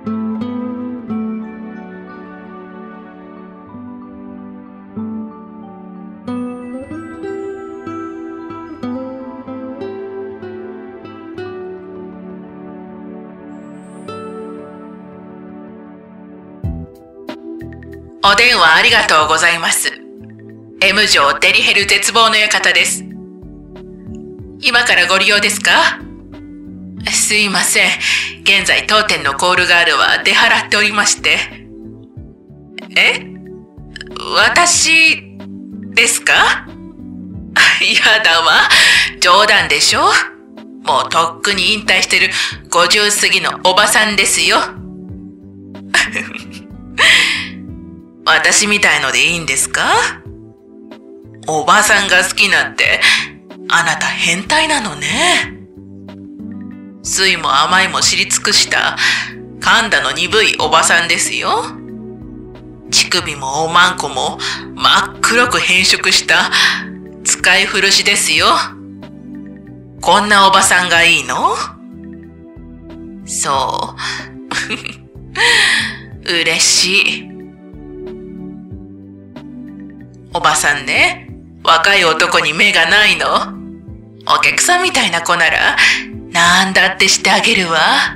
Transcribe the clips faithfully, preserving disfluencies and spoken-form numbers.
お電話ありがとうございます。M 城デリヘル絶望の館です。今からご利用ですか？すいません。現在当店のコールガールは出払っておりまして。え？私ですか？やだわ。冗談でしょ？もうとっくに引退してるごじゅう過ぎのおばさんですよ。私みたいのでいいんですか？おばさんが好きなんて、あなた変態なのね。酸いも甘いも知り尽くした噛んだの鈍いおばさんですよ。乳首もおまんこも真っ黒く変色した使い古しですよ。こんなおばさんがいいの？そう。嬉しい。おばさんね、若い男に目がないの。お客さんみたいな子ならなんだってしてあげるわ。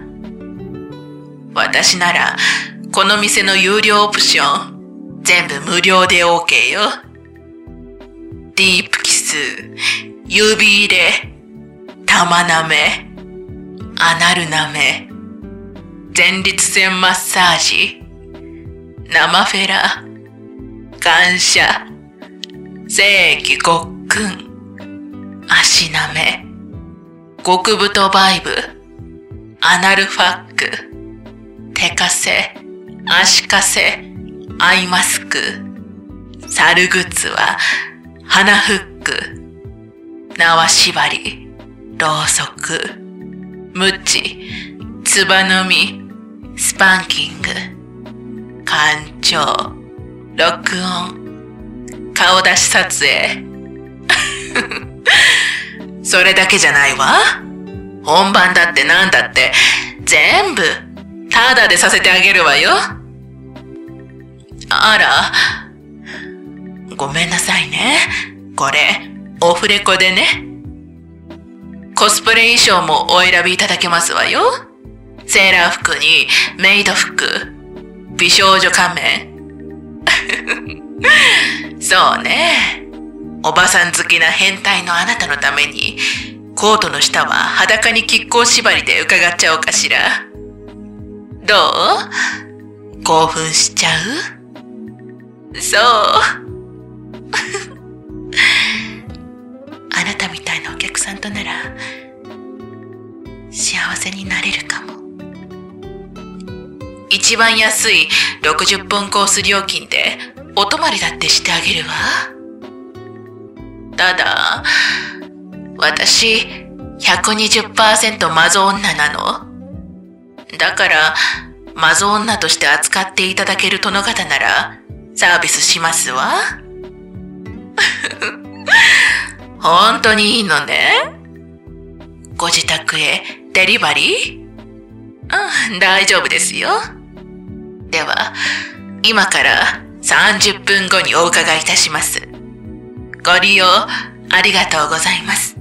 私ならこの店の有料オプション全部無料で オーケー よ。ディープキス、指入れ、玉なめ、アナルなめ、前立腺マッサージ、生フェラ、感謝、正規ごっくん、足なめ、極太バイブ、アナルファック、手かせ、足かせ、アイマスク、猿グッズは、鼻フック、縄縛り、ろうそく、ムチ、つば飲み、スパンキング、干潮、録音、顔出し撮影。それだけじゃないわ。本番だってなんだって全部タダでさせてあげるわよ。あら、ごめんなさいね。これオフレコでね。コスプレ衣装もお選びいただけますわよ。セーラー服にメイド服、美少女仮面。そうね。おばさん好きな変態のあなたのためにコートの下は裸に亀甲縛りで伺っちゃおうかしら。どう？興奮しちゃう？そう。あなたみたいなお客さんとなら幸せになれるかも。一番安いろくじゅっぷんコース料金でお泊まりだってしてあげるわ。ただ、私 ひゃくにじゅっパーセント マゾ女なの。だから、マゾ女として扱っていただける殿方ならサービスしますわ。本当にいいのね。ご自宅へデリバリー？うん、大丈夫ですよ。では、今からさんじゅっぷんごにお伺いいたします。ご利用ありがとうございます。